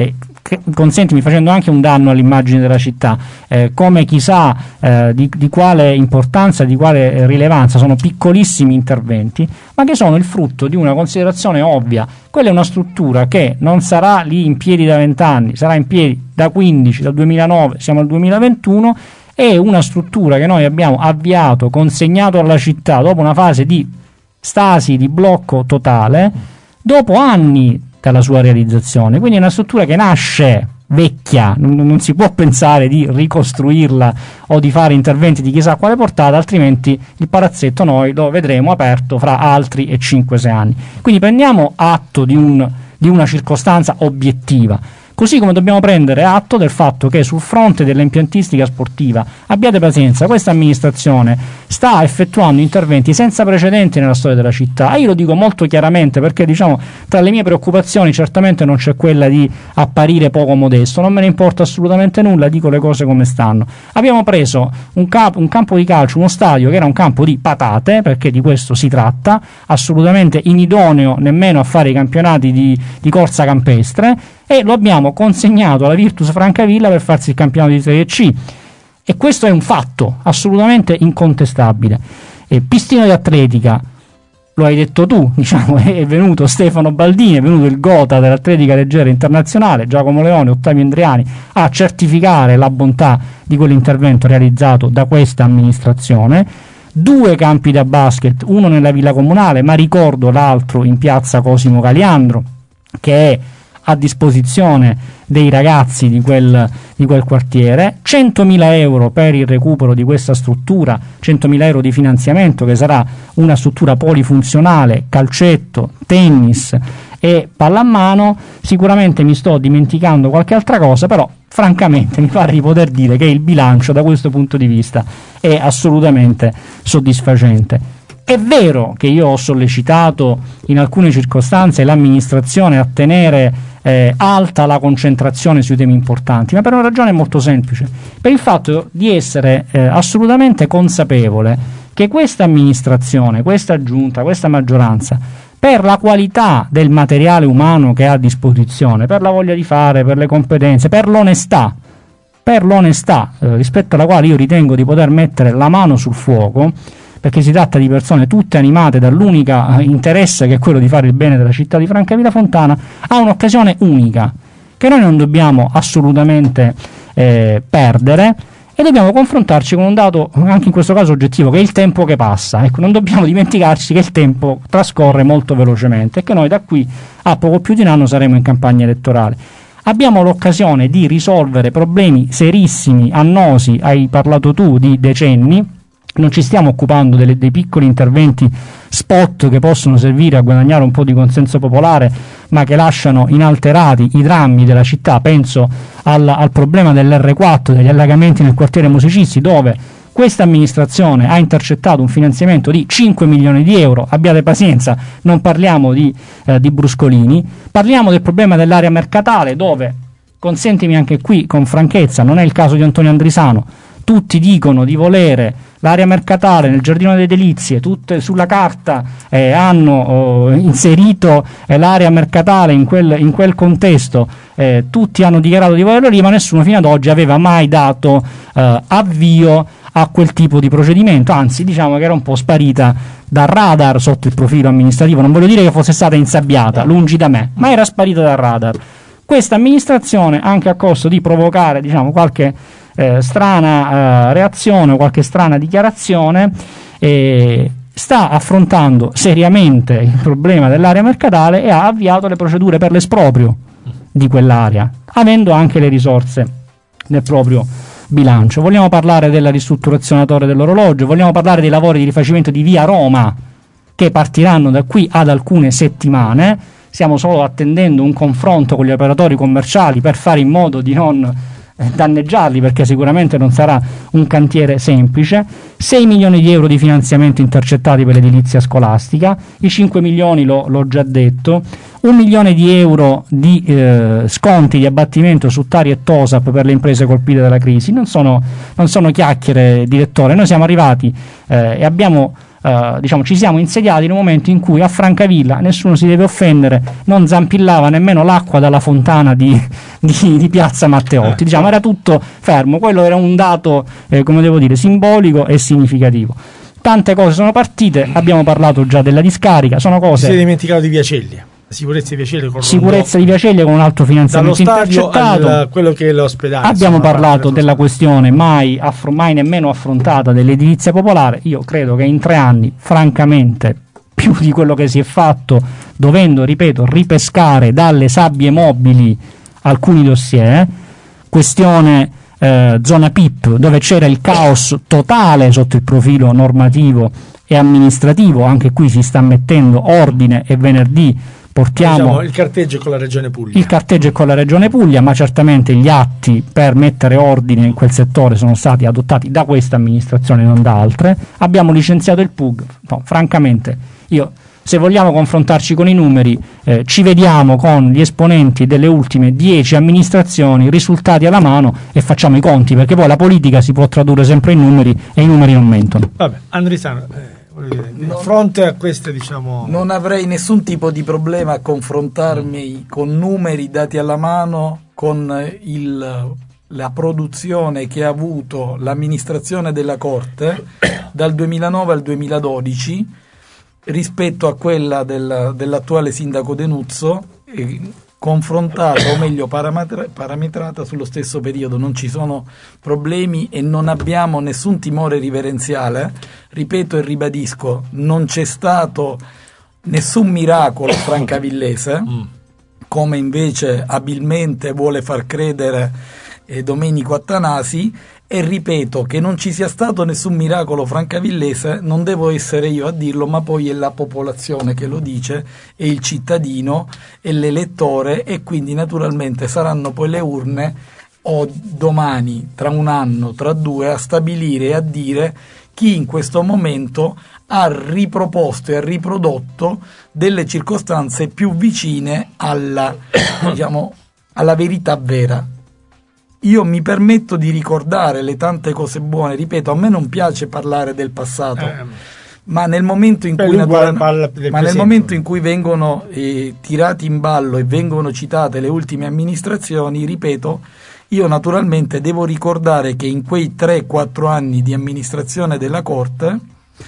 consentimi, facendo anche un danno all'immagine della città, eh, come chissà eh, di, di quale importanza, di quale rilevanza. Sono piccolissimi interventi, ma che sono il frutto di una considerazione ovvia. Quella è una struttura che non sarà lì in piedi da vent'anni, sarà in piedi da quindici, dal duemilanove, siamo al duemilaventuno, è una struttura che noi abbiamo avviato, consegnato alla città dopo una fase di stasi, di blocco totale, dopo anni dalla sua realizzazione. Quindi è una struttura che nasce vecchia, non, non si può pensare di ricostruirla o di fare interventi di chissà quale portata, altrimenti il palazzetto noi lo vedremo aperto fra altri e cinque sei anni. Quindi prendiamo atto di, un, di una circostanza obiettiva. Così come dobbiamo prendere atto del fatto che sul fronte dell'impiantistica sportiva, abbiate pazienza, questa amministrazione sta effettuando interventi senza precedenti nella storia della città. E io lo dico molto chiaramente, perché diciamo tra le mie preoccupazioni certamente non c'è quella di apparire poco modesto, non me ne importa assolutamente nulla, dico le cose come stanno. Abbiamo preso un, cap- un campo di calcio, uno stadio che era un campo di patate, perché di questo si tratta, assolutamente inidoneo nemmeno a fare i campionati di, di corsa campestre, e lo abbiamo consegnato alla Virtus Francavilla per farsi il campionato di Serie C, e questo è un fatto assolutamente incontestabile. E pistino di atletica, lo hai detto tu, diciamo, è venuto Stefano Baldini, è venuto il Gotha dell'atletica leggera internazionale, Giacomo Leone, Ottavio Andriani, a certificare la bontà di quell'intervento realizzato da questa amministrazione. Due campi da basket, uno nella Villa Comunale, ma ricordo l'altro in piazza Cosimo Caliandro, che è a disposizione dei ragazzi di quel, di quel quartiere. Centomila euro per il recupero di questa struttura, centomila euro di finanziamento, che sarà una struttura polifunzionale, calcetto, tennis e pallamano. Sicuramente mi sto dimenticando qualche altra cosa, però francamente mi pare di poter dire che il bilancio da questo punto di vista è assolutamente soddisfacente. È vero che io ho sollecitato in alcune circostanze l'amministrazione a tenere eh, alta la concentrazione sui temi importanti, ma per una ragione molto semplice, per il fatto di essere eh, assolutamente consapevole che questa amministrazione, questa giunta, questa maggioranza, per la qualità del materiale umano che ha a disposizione, per la voglia di fare, per le competenze, per l'onestà, per l'onestà eh, rispetto alla quale io ritengo di poter mettere la mano sul fuoco, perché si tratta di persone tutte animate dall'unico interesse, che è quello di fare il bene della città di Francavilla Fontana, ha un'occasione unica che noi non dobbiamo assolutamente eh, perdere, e dobbiamo confrontarci con un dato anche in questo caso oggettivo, che è il tempo che passa. Ecco, non dobbiamo dimenticarci che il tempo trascorre molto velocemente e che noi da qui a poco più di un anno saremo in campagna elettorale. Abbiamo l'occasione di risolvere problemi serissimi, annosi, hai parlato tu di decenni. Non ci stiamo occupando delle, dei piccoli interventi spot che possono servire a guadagnare un po' di consenso popolare, ma che lasciano inalterati i drammi della città. Penso al, al problema dell'erre quattro, degli allagamenti nel quartiere Musicisti, dove questa amministrazione ha intercettato un finanziamento di cinque milioni di euro. Abbiate pazienza, non parliamo di, eh, di bruscolini, parliamo del problema dell'area mercatale, dove, consentimi anche qui con franchezza, non è il caso di Antonio Andrisano, tutti dicono di volere l'area mercatale nel Giardino delle Delizie, tutte sulla carta eh, hanno oh, inserito eh, l'area mercatale in quel, in quel contesto, eh, tutti hanno dichiarato di volerlo lì, ma nessuno fino ad oggi aveva mai dato eh, avvio a quel tipo di procedimento, anzi diciamo che era un po' sparita dal radar sotto il profilo amministrativo. Non voglio dire che fosse stata insabbiata, lungi da me, ma era sparita dal radar. Questa amministrazione, anche a costo di provocare diciamo qualche Eh, strana eh, reazione o qualche strana dichiarazione, eh, sta affrontando seriamente il problema dell'area mercatale e ha avviato le procedure per l'esproprio di quell'area, avendo anche le risorse nel proprio bilancio. Vogliamo parlare della ristrutturazione dell'orologio, vogliamo parlare dei lavori di rifacimento di via Roma, che partiranno da qui ad alcune settimane. Stiamo solo attendendo un confronto con gli operatori commerciali per fare in modo di non danneggiarli, perché sicuramente non sarà un cantiere semplice. Sei milioni di euro di finanziamento intercettati per l'edilizia scolastica, i cinque milioni lo, l'ho già detto, un milione di euro di eh, sconti di abbattimento su Tari e Tosap per le imprese colpite dalla crisi. Non sono, non sono chiacchiere, direttore, noi siamo arrivati eh, e abbiamo Uh, diciamo ci siamo insediati in un momento in cui a Francavilla, nessuno si deve offendere, non zampillava nemmeno l'acqua dalla fontana di, di, di Piazza Matteotti, diciamo era tutto fermo. Quello era un dato eh, come devo dire simbolico e significativo. Tante cose sono partite, abbiamo parlato già della discarica, sono cose. Si è dimenticato di Viacelli. Sicurezza di Viacelli con sicurezza di Viacelli con un alto finanziamento intercettato, al, quello che è l'ospedale. Abbiamo parlato della questione mai, affro- mai nemmeno affrontata dell'edilizia popolare. Io credo che in tre anni, francamente, più di quello che si è fatto, dovendo, ripeto, ripescare dalle sabbie mobili alcuni dossier, questione eh, zona P I P, dove c'era il caos totale sotto il profilo normativo e amministrativo, anche qui si sta mettendo ordine e venerdì portiamo diciamo, il carteggio con la Regione Puglia. Il carteggio è con la Regione Puglia, ma certamente gli atti per mettere ordine in quel settore sono stati adottati da questa amministrazione, non da altre. Abbiamo licenziato il P U G. No, francamente, io se vogliamo confrontarci con i numeri, eh, ci vediamo con gli esponenti delle ultime dieci amministrazioni, risultati alla mano, e facciamo i conti, perché poi la politica si può tradurre sempre in numeri e i numeri non mentono. Vabbè, Andrisano, eh, di fronte a queste, diciamo, non avrei nessun tipo di problema a confrontarmi con numeri dati alla mano con il, la produzione che ha avuto l'amministrazione della Corte dal duemilanove al duemiladodici rispetto a quella del, dell'attuale sindaco Denuzzo, eh, confrontata o meglio parametra, parametrata sullo stesso periodo. Non ci sono problemi e non abbiamo nessun timore riverenziale. Ripeto e ribadisco, non c'è stato nessun miracolo francavillese, come invece abilmente vuole far credere eh, Domenico Attanasi, e ripeto che non ci sia stato nessun miracolo francavillese non devo essere io a dirlo, ma poi è la popolazione che lo dice, è il cittadino, è l'elettore, e quindi naturalmente saranno poi le urne o domani, tra un anno, tra due, a stabilire e a dire chi in questo momento ha riproposto e ha riprodotto delle circostanze più vicine alla, diciamo, alla verità vera. Io mi permetto di ricordare le tante cose buone, ripeto, a me non piace parlare del passato, eh, ma nel momento in cui, natura- ma nel momento in cui vengono eh, tirati in ballo e vengono citate le ultime amministrazioni, ripeto, io naturalmente devo ricordare che in quei tre quattro anni di amministrazione della Corte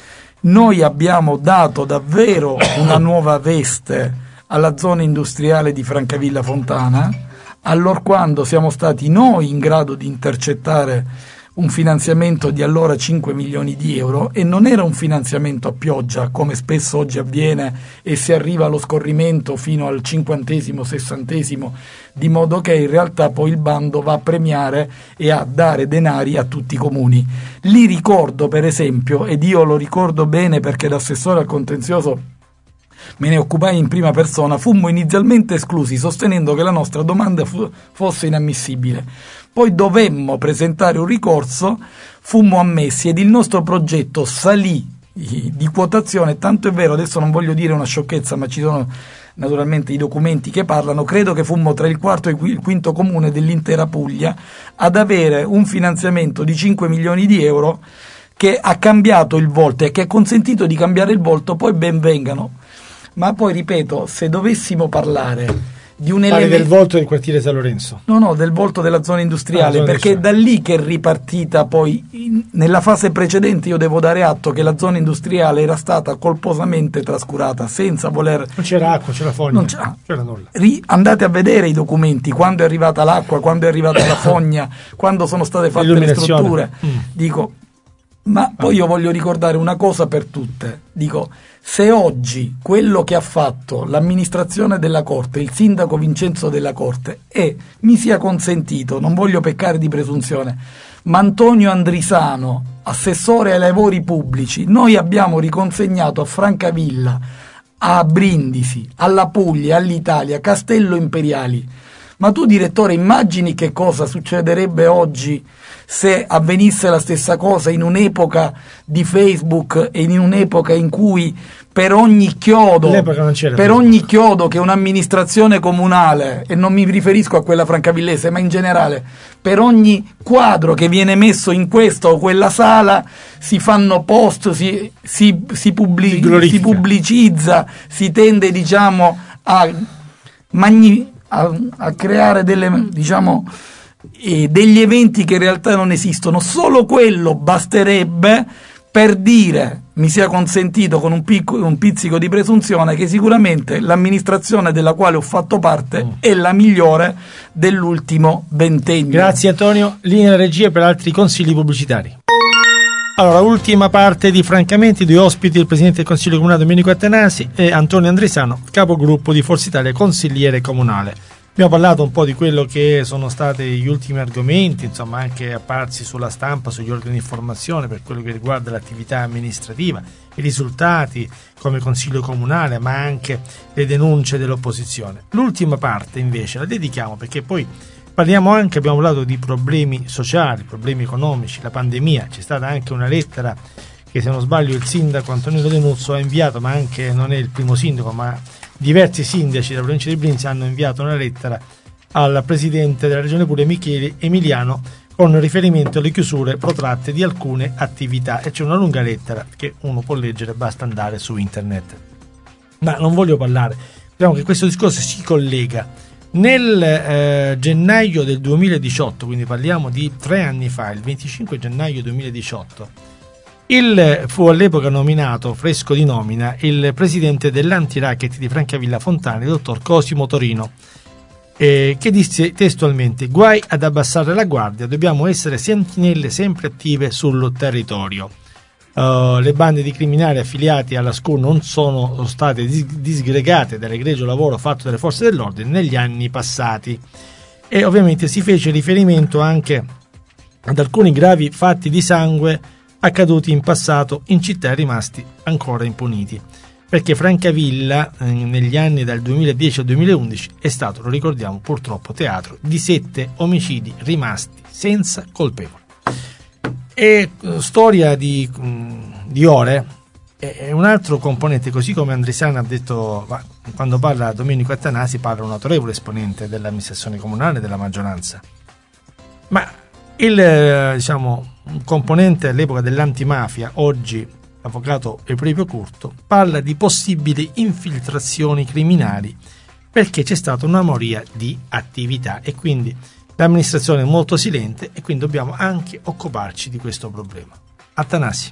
noi abbiamo dato davvero una nuova veste alla zona industriale di Francavilla Fontana, allorquando siamo stati noi in grado di intercettare un finanziamento di allora cinque milioni di euro, e non era un finanziamento a pioggia come spesso oggi avviene e si arriva allo scorrimento fino al cinquantesimo, sessantesimo, di modo che in realtà poi il bando va a premiare e a dare denari a tutti i comuni. Li ricordo per esempio, ed io lo ricordo bene perché l'assessore al contenzioso me ne occupai in prima persona, fummo inizialmente esclusi sostenendo che la nostra domanda fu, fosse inammissibile. Poi dovemmo presentare un ricorso, fummo ammessi ed il nostro progetto salì di quotazione, tanto è vero, adesso non voglio dire una sciocchezza, ma ci sono naturalmente i documenti che parlano, credo che fummo tra il quarto e il quinto comune dell'intera Puglia ad avere un finanziamento di cinque milioni di euro che ha cambiato il volto e che ha consentito di cambiare il volto, poi ben vengano. Ma poi ripeto, se dovessimo parlare di un elemento del volto del quartiere San Lorenzo, no no del volto della zona industriale, ah, zona perché è da lì che è ripartita poi in, nella fase precedente. Io devo dare atto che la zona industriale era stata colposamente trascurata senza voler, non c'era acqua, c'era fogna, non c'era, c'era nulla. Ri, andate a vedere i documenti, quando è arrivata l'acqua, quando è arrivata la fogna, quando sono state fatte le strutture, mm. dico, ma poi io voglio ricordare una cosa per tutte, dico, se oggi quello che ha fatto l'amministrazione della Corte, il sindaco Vincenzo Della Corte, è, mi sia consentito, non voglio peccare di presunzione, ma Antonio Andrisano, assessore ai lavori pubblici, noi abbiamo riconsegnato a Francavilla, a Brindisi, alla Puglia, all'Italia, Castello Imperiali, Ma tu, direttore, immagini che cosa succederebbe oggi se avvenisse la stessa cosa in un'epoca di Facebook e in un'epoca in cui per ogni chiodo per ogni chiodo che un'amministrazione comunale, e non mi riferisco a quella francavillese ma in generale, per ogni quadro che viene messo in questa o quella sala si fanno post, si, si, si, pubblic- si, si pubblicizza, si tende, diciamo, a, magni- a, a creare delle, diciamo, eh, degli eventi che in realtà non esistono. Solo quello basterebbe per dire, mi sia consentito con un, picco, un pizzico di presunzione, che sicuramente l'amministrazione della quale ho fatto parte mm. è la migliore dell'ultimo ventennio. Grazie Antonio. Linea regia per altri consigli pubblicitari. Allora, ultima parte di Francamente, due ospiti, il Presidente del Consiglio Comunale Domenico Attanasi e Antonio Andresano, capogruppo di Forza Italia, consigliere comunale. Abbiamo parlato un po' di quello che sono stati gli ultimi argomenti, insomma anche apparsi sulla stampa, sugli organi di informazione per quello che riguarda l'attività amministrativa, i risultati come Consiglio Comunale, ma anche le denunce dell'opposizione. L'ultima parte invece la dedichiamo perché poi parliamo anche, abbiamo parlato di problemi sociali, problemi economici, la pandemia. C'è stata anche una lettera che, se non sbaglio, il sindaco Antonino Denuzzo ha inviato, ma anche non è il primo sindaco, ma diversi sindaci della provincia di Brindisi hanno inviato una lettera al presidente della regione Puglia Micheli Emiliano con riferimento alle chiusure protratte di alcune attività, e c'è una lunga lettera che uno può leggere, basta andare su internet. Ma non voglio parlare, diciamo che questo discorso si collega nel eh, gennaio del duemiladiciotto, quindi parliamo di tre anni fa, il venticinque gennaio duemiladiciotto. Il, fu all'epoca nominato, fresco di nomina, il presidente dell'Antiracket di Francavilla Fontana, il dottor Cosimo Torino, eh, che disse testualmente: guai ad abbassare la guardia, dobbiamo essere sentinelle sempre attive sul territorio. Uh, le bande di criminali affiliati alla S C U non sono state dis- disgregate dall'egregio lavoro fatto dalle forze dell'ordine negli anni passati, e ovviamente si fece riferimento anche ad alcuni gravi fatti di sangue accaduti in passato in città rimasti ancora impuniti, perché Francavilla eh, negli anni dal duemiladieci al duemilaundici è stato, lo ricordiamo, purtroppo teatro di sette omicidi rimasti senza colpevoli. E uh, storia di, um, di ore è un altro componente, così come Andresano ha detto, ma, quando parla Domenico Attanasi parla un autorevole esponente dell'amministrazione comunale e della maggioranza, ma il eh, diciamo un componente all'epoca dell'antimafia, oggi avvocato Eusebio Curto, parla di possibili infiltrazioni criminali perché c'è stata una moria di attività e quindi l'amministrazione è molto silente, e quindi dobbiamo anche occuparci di questo problema. Attanasi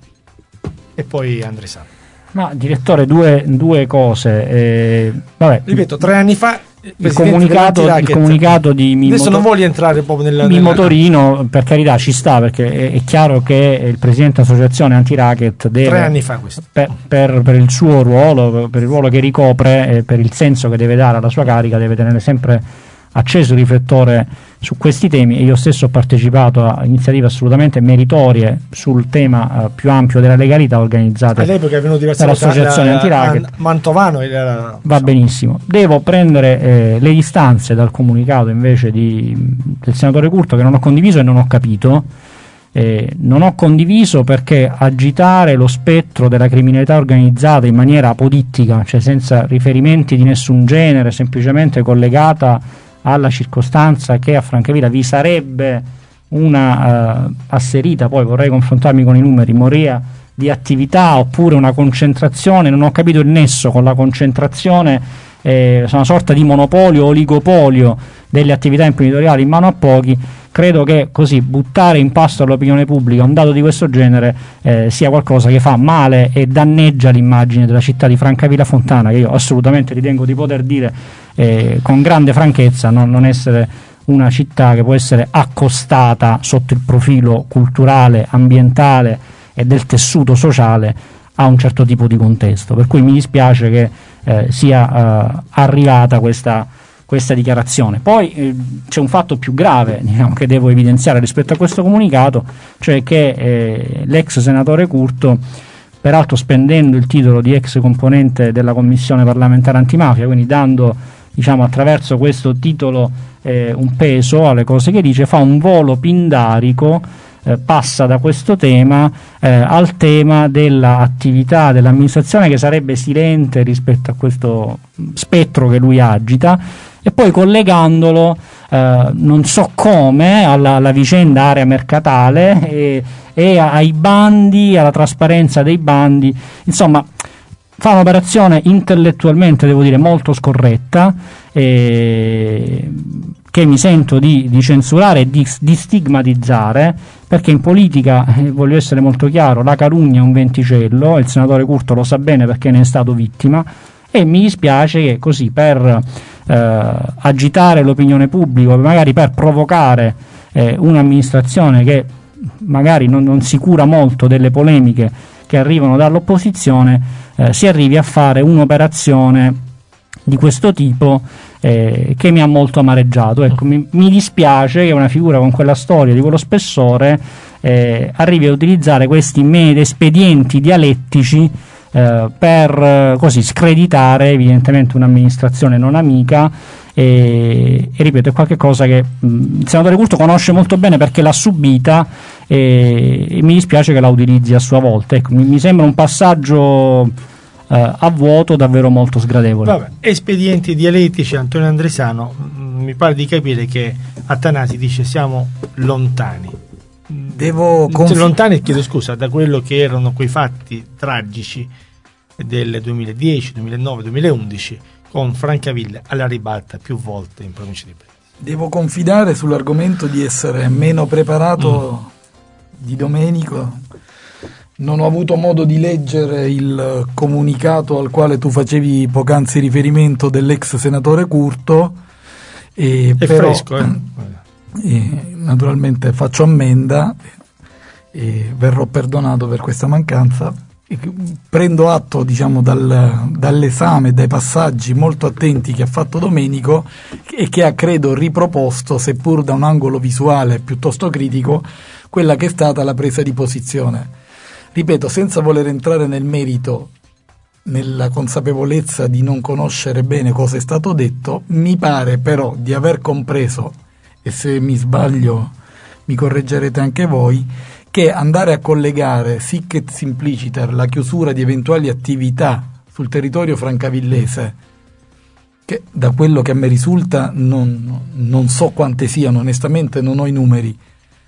e poi Andresano. Ma direttore, due, due cose. Eh, vabbè, ripeto, tre anni fa il comunicato, il comunicato di Mimmo, adesso non voglio entrare proprio nella, Mimmo nella... Torino, per carità, ci sta, perché è, è chiaro che il presidente dell'associazione Antiracket deve, tre anni fa questo, per, per, per il suo ruolo, per il ruolo che ricopre e per il senso che deve dare alla sua carica, deve tenere sempre acceso il riflettore su questi temi, e io stesso ho partecipato a iniziative assolutamente meritorie sul tema uh, più ampio della legalità organizzata all'epoca è venuto diverse dall'associazione Antiracket. Mantovano era, va benissimo. Devo prendere eh, le distanze dal comunicato invece di, del senatore Curto, che non ho condiviso e non ho capito. Eh, non ho condiviso perché agitare lo spettro della criminalità organizzata in maniera apodittica, cioè senza riferimenti di nessun genere, semplicemente collegata alla circostanza che a Francavilla vi sarebbe una uh, asserita, poi vorrei confrontarmi con i numeri, moria di attività oppure una concentrazione, non ho capito il nesso con la concentrazione, eh, una sorta di monopolio, oligopolio delle attività imprenditoriali in mano a pochi. Credo che così buttare in pasto all'opinione pubblica un dato di questo genere eh, sia qualcosa che fa male e danneggia l'immagine della città di Francavilla Fontana, che io assolutamente ritengo di poter dire eh, con grande franchezza non, non essere una città che può essere accostata sotto il profilo culturale, ambientale e del tessuto sociale a un certo tipo di contesto, per cui mi dispiace che eh, sia eh, arrivata questa questa dichiarazione. Poi eh, c'è un fatto più grave, diciamo, che devo evidenziare rispetto a questo comunicato, cioè che eh, l'ex senatore Curto, peraltro spendendo il titolo di ex componente della commissione parlamentare antimafia, quindi dando diciamo attraverso questo titolo eh, un peso alle cose che dice, fa un volo pindarico, eh, passa da questo tema eh, al tema dell'attività dell'amministrazione, che sarebbe silente rispetto a questo spettro che lui agita, e poi collegandolo eh, non so come alla, alla vicenda area mercatale e, e ai bandi, alla trasparenza dei bandi. Insomma, fa un'operazione intellettualmente, devo dire, molto scorretta, eh, che mi sento di, di censurare e di, di stigmatizzare, perché in politica, eh, voglio essere molto chiaro, la calunnia è un venticello, il senatore Curto lo sa bene perché ne è stato vittima, e mi dispiace che così, per eh, agitare l'opinione pubblica, magari per provocare eh, un'amministrazione che magari non, non si cura molto delle polemiche che arrivano dall'opposizione, eh, si arrivi a fare un'operazione di questo tipo eh, che mi ha molto amareggiato. Ecco, mi, mi dispiace che una figura con quella storia, di quello spessore, eh, arrivi a utilizzare questi medi espedienti dialettici eh, per eh, così screditare evidentemente un'amministrazione non amica. E, e ripeto, è qualcosa che mh, il senatore Curto conosce molto bene perché l'ha subita, e, e mi dispiace che la utilizzi a sua volta. Ecco, mi, mi sembra un passaggio eh, a vuoto davvero molto sgradevole. Vabbè, espedienti dialettici. Antonio Andresano, mh, mi pare di capire che Attanasi dice siamo lontani. Devo conf- lontani, chiedo scusa, da quello che erano quei fatti tragici del duemiladieci, duemilanove, duemilaundici con Francavilla alla ribalta più volte in provincia di Brindisi. Devo confidare sull'argomento di essere meno preparato mm. di Domenico. Non ho avuto modo di leggere il comunicato al quale tu facevi poc'anzi riferimento dell'ex senatore Curto, e è però, fresco, eh? E naturalmente faccio ammenda e verrò perdonato per questa mancanza. E prendo atto, diciamo, dal, dall'esame, dai passaggi molto attenti che ha fatto Domenico, e che ha, credo, riproposto, seppur da un angolo visuale piuttosto critico, quella che è stata la presa di posizione. Ripeto, senza voler entrare nel merito, nella consapevolezza di non conoscere bene cosa è stato detto, mi pare però di aver compreso, e se mi sbaglio mi correggerete anche voi, che andare a collegare sic et simpliciter la chiusura di eventuali attività sul territorio francavillese, che da quello che a me risulta non, non so quante siano, onestamente non ho i numeri,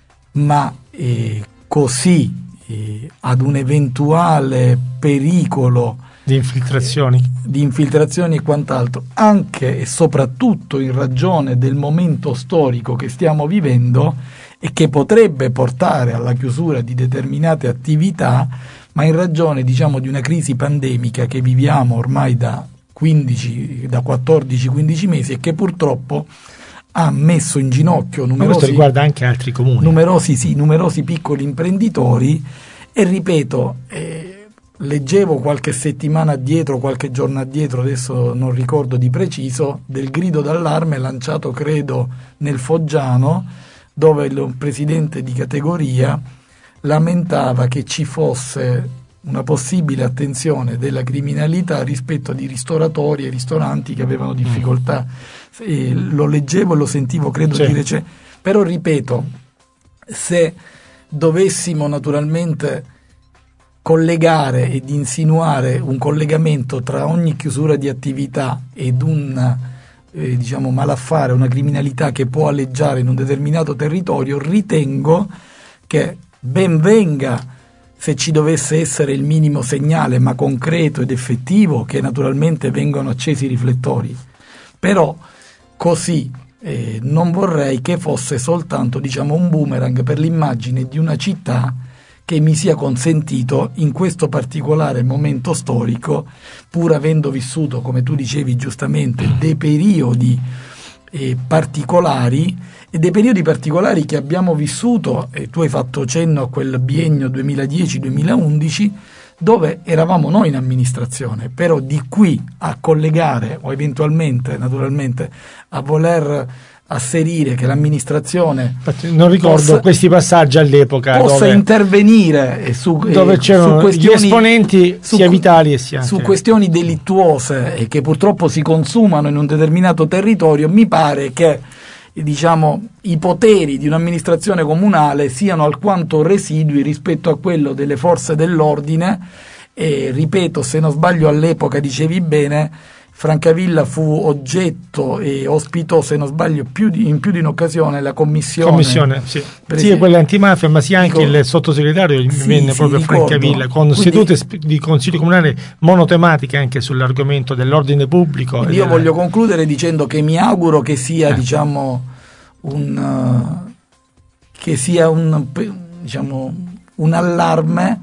ma eh, così eh, ad un eventuale pericolo di infiltrazioni eh, di infiltrazioni e quant'altro, anche e soprattutto in ragione del momento storico che stiamo vivendo, e che potrebbe portare alla chiusura di determinate attività, ma in ragione, diciamo, di una crisi pandemica che viviamo ormai da quindici, da quattordici quindici mesi, e che purtroppo ha messo in ginocchio numerosi, ma questo riguarda anche altri comuni, numerosi, sì, numerosi piccoli imprenditori. E ripeto, eh, leggevo qualche settimana addietro, qualche giorno addietro, adesso non ricordo di preciso, del grido d'allarme lanciato, credo, nel Foggiano, dove il presidente di categoria lamentava che ci fosse una possibile attenzione della criminalità rispetto di ristoratori e ristoranti che avevano difficoltà. E lo leggevo e lo sentivo, credo, sì. dire c'è. Però ripeto, se dovessimo naturalmente collegare ed insinuare un collegamento tra ogni chiusura di attività ed un eh, diciamo malaffare, una criminalità che può aleggiare in un determinato territorio, ritengo che ben venga se ci dovesse essere il minimo segnale, ma concreto ed effettivo, che naturalmente vengano accesi i riflettori. Però così eh, non vorrei che fosse soltanto, diciamo, un boomerang per l'immagine di una città, che mi sia consentito in questo particolare momento storico, pur avendo vissuto, come tu dicevi giustamente, dei periodi eh, particolari, e dei periodi particolari che abbiamo vissuto, e tu hai fatto cenno a quel biennio duemiladieci duemilaundici, dove eravamo noi in amministrazione, però di qui a collegare, o eventualmente, naturalmente, a voler asserire che l'amministrazione Infatti, non ricordo possa, questi passaggi all'epoca possa dove, intervenire su, dove eh, c'erano su questioni, gli esponenti su, sia vitali e sia su anche... questioni delittuose e che purtroppo si consumano in un determinato territorio. Mi pare che diciamo i poteri di un'amministrazione comunale siano alquanto residui rispetto a quello delle forze dell'ordine, e ripeto, se non sbaglio all'epoca dicevi bene, Francavilla fu oggetto e ospitò, se non sbaglio, più di, in più di un'occasione la commissione. Commissione, sì. Prese... Sia quella antimafia, ma sia anche Dico... il sottosegretario sì, venne sì, proprio a Francavilla, con quindi... sedute di consiglio comunale monotematiche anche sull'argomento dell'ordine pubblico. Quindi io della... voglio concludere dicendo che mi auguro che sia, eh. diciamo, un uh, che sia un, diciamo, un allarme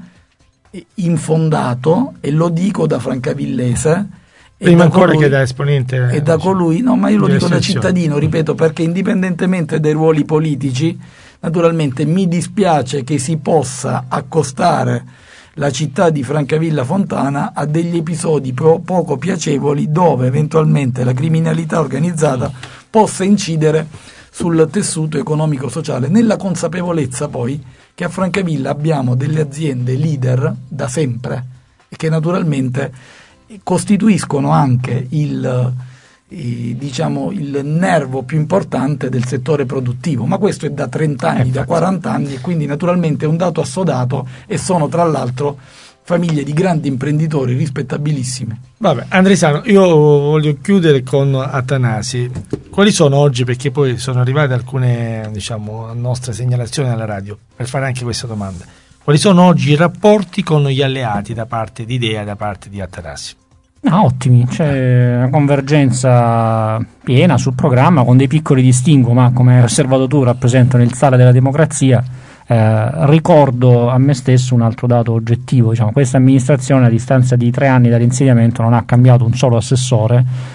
infondato, e lo dico da francavillese. Prima ancora colui, che da esponente e da colui, no, ma io lo dico da sezione. cittadino, ripeto, perché indipendentemente dai ruoli politici, naturalmente mi dispiace che si possa accostare la città di Francavilla Fontana a degli episodi pro, poco piacevoli, dove eventualmente la criminalità organizzata possa incidere sul tessuto economico-sociale, nella consapevolezza poi che a Francavilla abbiamo delle aziende leader da sempre e che naturalmente costituiscono anche il, eh, diciamo, il nervo più importante del settore produttivo, ma questo è da trenta anni, da quaranta anni, e quindi naturalmente è un dato assodato, e sono tra l'altro famiglie di grandi imprenditori rispettabilissime. Vabbè, Andresano, io voglio chiudere con Atanasi. Quali sono oggi, perché poi sono arrivate alcune, diciamo, nostre segnalazioni alla radio, per fare anche questa domanda. Quali sono oggi i rapporti con gli alleati da parte di Idea e da parte di Atanasi? No, ottimi, c'è una convergenza piena sul programma, con dei piccoli distinguo, ma come hai osservato tu rappresentano il sale della democrazia. Eh, ricordo a me stesso un altro dato oggettivo, diciamo, questa amministrazione a distanza di tre anni dall'insediamento non ha cambiato un solo assessore,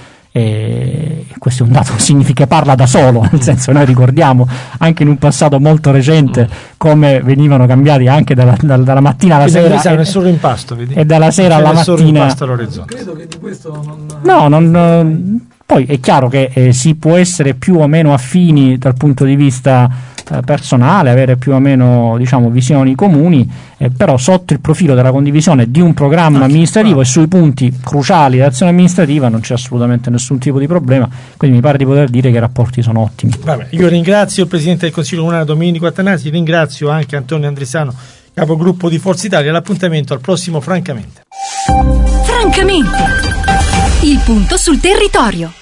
e questo è un dato che significa parla da solo, nel senso, noi ricordiamo anche in un passato molto recente come venivano cambiati anche dalla, dalla, dalla mattina alla Quindi sera, e, solo impasto, vedi? e dalla sera alla mattina. Credo che di questo non... No, non, poi è chiaro che eh, si può essere più o meno affini dal punto di vista eh, personale, avere più o meno, diciamo, visioni comuni, eh, però sotto il profilo della condivisione di un programma ah, amministrativo bravo. E sui punti cruciali dell'azione amministrativa non c'è assolutamente nessun tipo di problema, quindi mi pare di poter dire che i rapporti sono ottimi. Vabbè, io ringrazio il Presidente del Consiglio Comunale Domenico Atanasi, ringrazio anche Antonio Andresano, capogruppo di Forza Italia. L'appuntamento al prossimo Francamente. Francamente, il punto sul territorio.